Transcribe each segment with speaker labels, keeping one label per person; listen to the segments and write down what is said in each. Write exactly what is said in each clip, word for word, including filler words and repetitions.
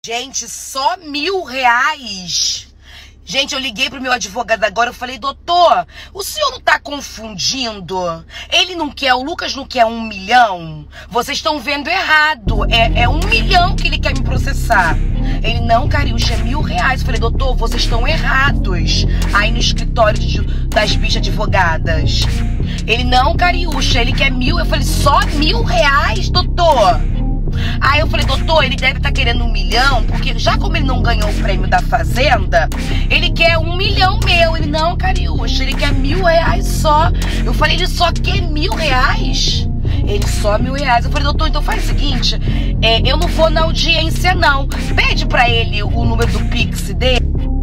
Speaker 1: Gente, só mil reais? Gente, eu liguei pro meu advogado agora, eu falei, doutor, o senhor não tá confundindo? Ele não quer, o Lucas não quer um milhão? Vocês estão vendo errado, é, é um milhão que ele quer me processar. Ele, não, Cariúcha, é mil reais. Eu falei, doutor, vocês estão errados. Aí no escritório de, das bichas advogadas. Ele, não, Cariúcha, ele quer mil. Eu falei, só mil reais, doutor? Aí eu falei, doutor, ele deve estar querendo um milhão, porque já como ele não ganhou o prêmio da Fazenda, ele quer um milhão meu. Ele, não, Cariúcha, ele quer mil reais só. Eu falei, ele só quer mil reais? Ele, só mil reais. Eu falei, doutor, então faz o seguinte, é, eu não vou na audiência, não. Pede pra ele o número do Pix dele.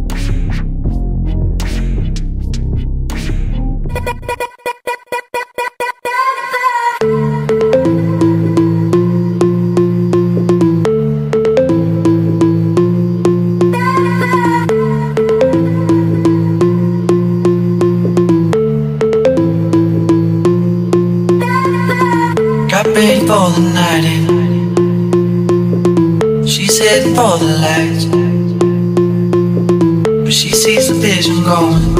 Speaker 2: Ready for the night in. She's heading for the lights, but she sees the vision going.